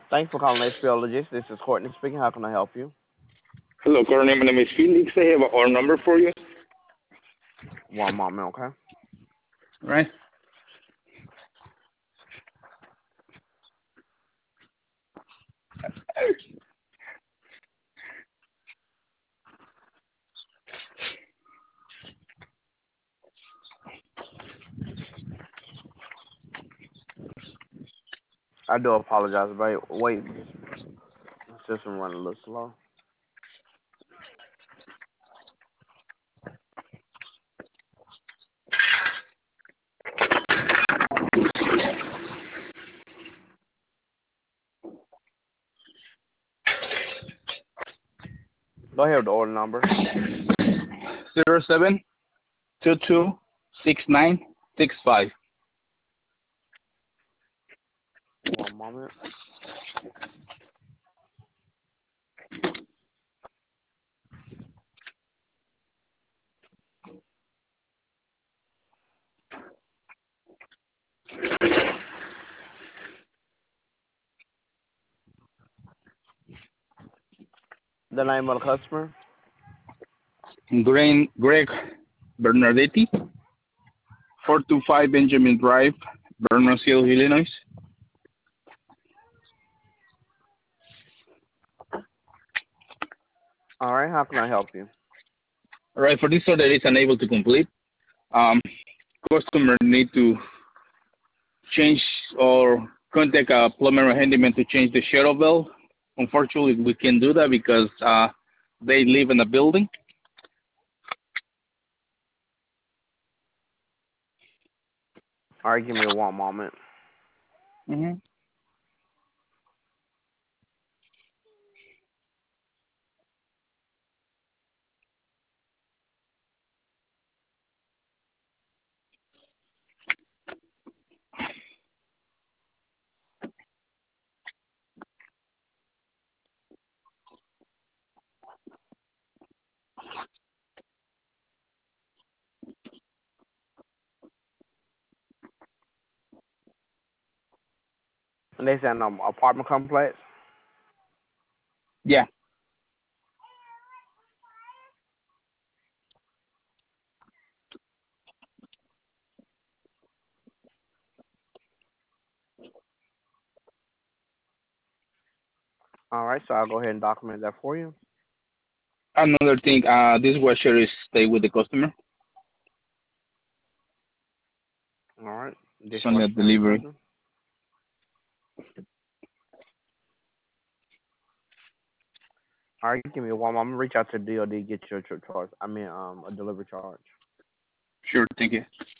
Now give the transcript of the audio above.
Thanks for calling HBO Logistics. This is Courtney speaking. How can I help you? Hello, Courtney. My name is Felix. I have our number for you. One moment, okay? Right. I do apologize, but wait, the system running a little slow. Go ahead with the order number. 07226965. One moment. The name of the customer. Greg Bernardetti, 425 Benjamin Drive, Berners Hill, Illinois. All right, how can I help you? All right, for this order is unable to complete. Um, Customer need to change or contact a plumber or handyman to change the shadow valve. Unfortunately, we can't do that because they live in a building. All right, give me one moment. Mm-hmm. And they said apartment complex. Yeah. All right, so I'll go ahead and document that for you. Another thing, this washer is stay with the customer. All right, It's only dishwasher a staying with delivery. customer. All right, give me one moment. I'm gonna reach out to DOD, get your charge. I mean, a delivery charge. Sure, thank you.